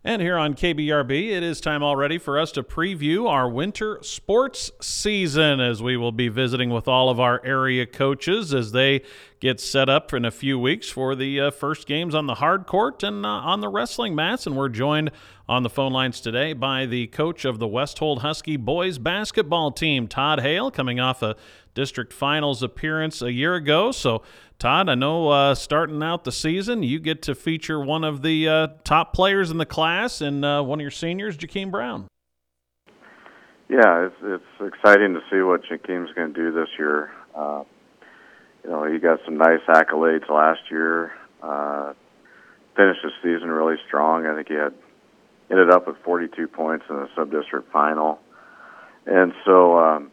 And here on KBRB, it is time already for us to preview our winter sports season as we will be visiting with all of our area coaches as they get set up in a few weeks for the first games on the hard court and on the wrestling mats. And we're joined on the phone lines today by the coach of the Westhold Husky boys basketball team, Todd Hale, coming off a district finals appearance a year ago. So, Todd, I know starting out the season, you get to feature one of the top players in the class and one of your seniors, Jakeem Brown. Yeah, it's exciting to see what Jakeem's going to do this year. He got some nice accolades last year. Finished the season really strong. I think he ended up with 42 points in the sub-district final. And so,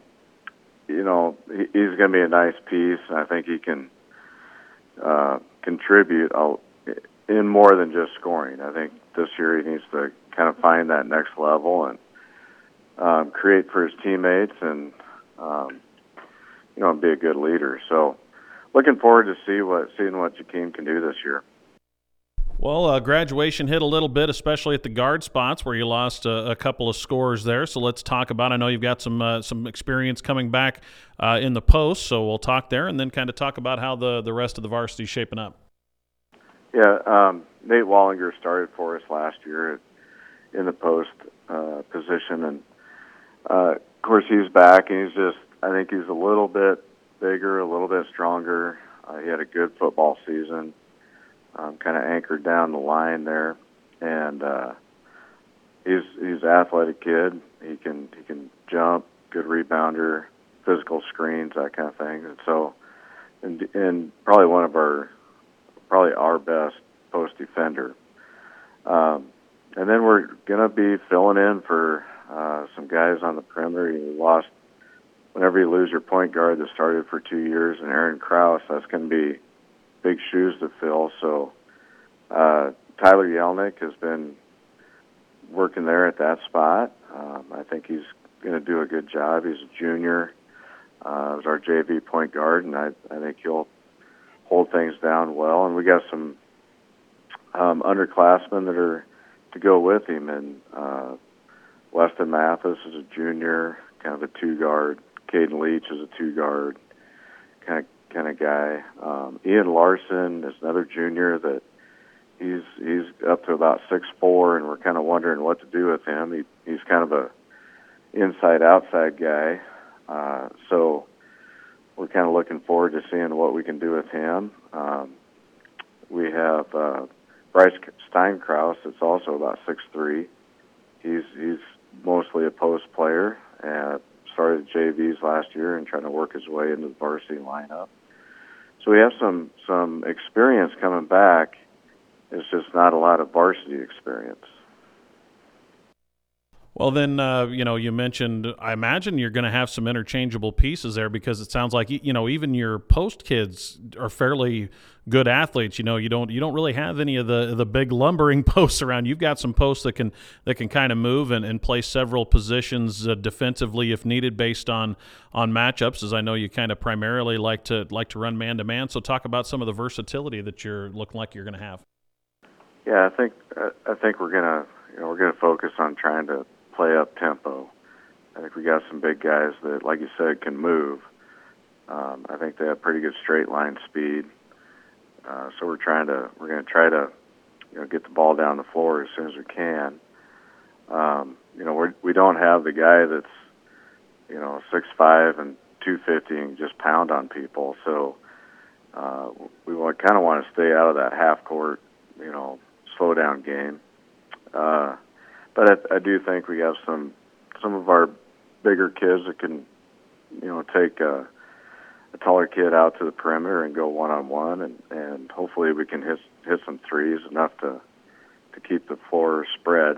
he's going to be a nice piece, and I think he can contribute in more than just scoring. I think this year he needs to kind of find that next level and create for his teammates and be a good leader. So looking forward to seeing what Jakeem can do this year. Well, graduation hit a little bit, especially at the guard spots where you lost a couple of scores there. So let's talk about. I know you've got some experience coming back in the post, so we'll talk there and then kind of talk about how the rest of the varsity is shaping up. Yeah, Nate Wallinger started for us last year in the post position, and of course he's back, and I think he's a little bit bigger, a little bit stronger. He had a good football season. Kind of anchored down the line there, and he's an athletic kid. He can jump, good rebounder, physical screens, that kind of thing. And so, and probably our best post defender. And then we're gonna be filling in for some guys on the perimeter. You lost whenever you lose your point guard that started for 2 years, and Aaron Krause. That's going to be big shoes to fill. So Tyler Yelnick has been working there at that spot. I think he's going to do a good job. He's a junior. He's our JV point guard, and I think he'll hold things down well. And we got some underclassmen that are to go with him. And Weston Mathis is a junior, kind of a two-guard. Caden Leach is a two-guard kind of guy. Ian Larson is another junior that he's up to about 6'4", and we're kind of wondering what to do with him. He's kind of a inside-outside guy, so we're kind of looking forward to seeing what we can do with him. We have Bryce Steinkraus that's also about 6'3". He's mostly a post player and started JVs last year and trying to work his way into the varsity lineup. So we have some experience coming back. It's just not a lot of varsity experience. Well, then, you mentioned, I imagine you're going to have some interchangeable pieces there because it sounds like, even your post kids are fairly good athletes. You don't really have any of the big lumbering posts around. You've got some posts that can kind of move and play several positions defensively if needed based on matchups, as I know you kind of primarily like to run man-to-man. So talk about some of the versatility that you're looking like you're going to have. Yeah, I think we're gonna focus on trying to play up tempo. I think we got some big guys that, like you said, can move. I think they have pretty good straight line speed. So we're going to try to get the ball down the floor as soon as we can. We don't have the guy that's 6'5" and 250 and just pound on people. So we kind of want to stay out of that half court, slow down game. But I do think we have some of our bigger kids that can, take a taller kid out to the perimeter and go one-on-one, and hopefully we can hit some threes enough to keep the floor spread.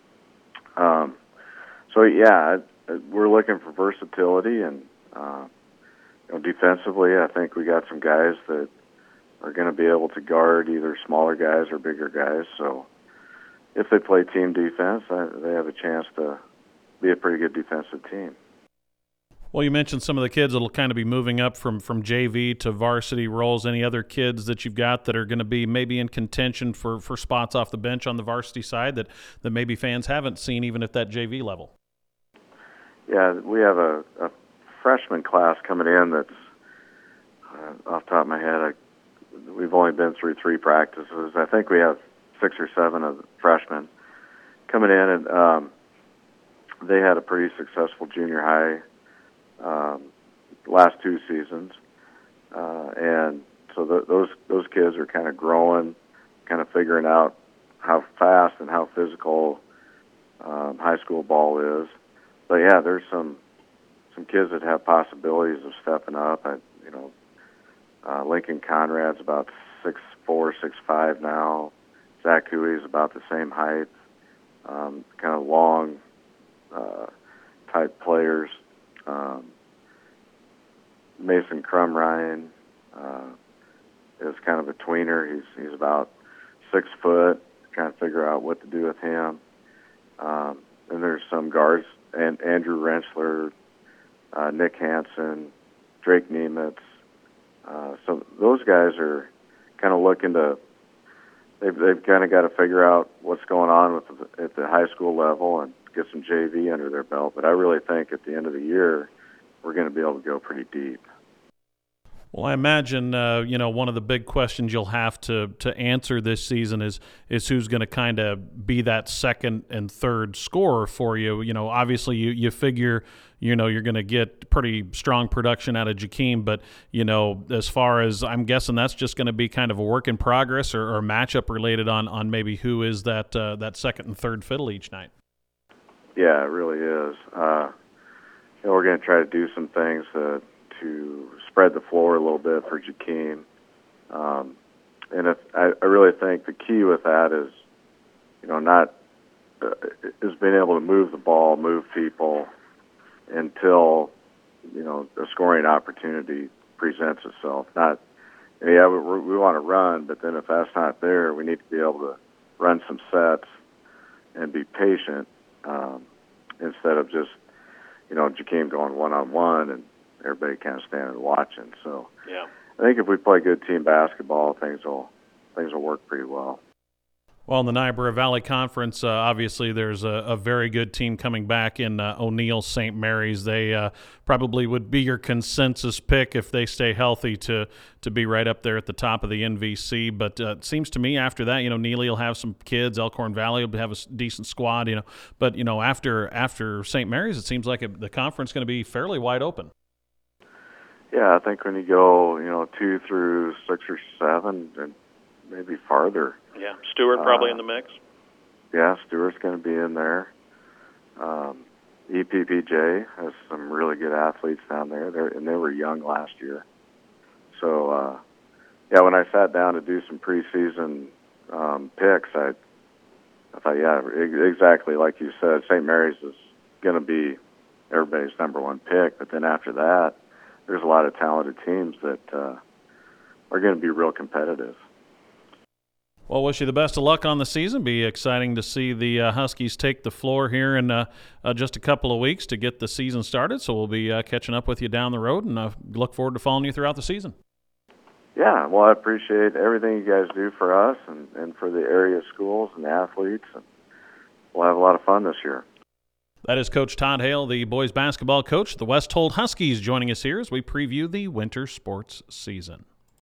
We're looking for versatility, and defensively, I think we got some guys that are going to be able to guard either smaller guys or bigger guys. So if they play team defense, they have a chance to be a pretty good defensive team. Well, you mentioned some of the kids that'll kind of be moving up from JV to varsity roles. Any other kids that you've got that are going to be maybe in contention for spots off the bench on the varsity side that maybe fans haven't seen even at that JV level? Yeah, we have a freshman class coming in that's, off the top of my head, we've only been through 3 practices. I think we have 6 or 7 of the freshmen coming in, and they had a pretty successful junior high last 2 seasons, and so those kids are kind of growing, kind of figuring out how fast and how physical high school ball is. But yeah, there's some kids that have possibilities of stepping up. Lincoln Conrad's about 6'4", 6'5" now. Zach Huey's about the same height. Kind of long type players. Mason Crumryan is kind of a tweener. He's about 6 foot. Trying to figure out what to do with him. And there's some guards, and Andrew Rensselaer, Nick Hansen, Drake Nemitz. So those guys are kind of looking to. They've kind of got to figure out what's going on at the high school level and get some JV under their belt. But I really think at the end of the year, we're going to be able to go pretty deep. Well, I imagine one of the big questions you'll have to answer this season is who's going to kind of be that second and third scorer for you. You know, obviously you figure you're going to get pretty strong production out of Jakeem, but as far as I'm guessing, that's just going to be kind of a work in progress or matchup related on maybe who is that second and third fiddle each night. Yeah, it really is. We're going to try to do some things to spread the floor a little bit for Jakeem. And I really think the key with that is, is being able to move the ball, move people until, a scoring opportunity presents itself. We want to run, but then if that's not there, we need to be able to run some sets and be patient instead of just, Jakeem going one-on-one and everybody kind of standing and watching. So yeah, I think if we play good team basketball, things will work pretty well. Well, in the Niobrara Valley Conference, obviously there's a very good team coming back in O'Neill St. Mary's. They probably would be your consensus pick if they stay healthy to be right up there at the top of the NVC. But it seems to me after that, Neely will have some kids. Elkhorn Valley will have a decent squad, But, after St. Mary's, it seems like the conference is going to be fairly wide open. Yeah, I think when you go, 2 through 6 or 7, and maybe farther. Yeah, Stewart probably in the mix. Yeah, Stewart's going to be in there. EPPJ has some really good athletes down there. They were young last year. So, when I sat down to do some preseason picks, I thought, yeah, exactly like you said, St. Mary's is going to be everybody's number 1 pick. But then after that, there's a lot of talented teams that are going to be real competitive. Well, wish you the best of luck on the season. Be exciting to see the Huskies take the floor here in just a couple of weeks to get the season started. So we'll be catching up with you down the road and look forward to following you throughout the season. Yeah, well, I appreciate everything you guys do for us and for the area schools and the athletes. And we'll have a lot of fun this year. That is Coach Todd Hale, the boys basketball coach, the Westhold Huskies, joining us here as we preview the winter sports season.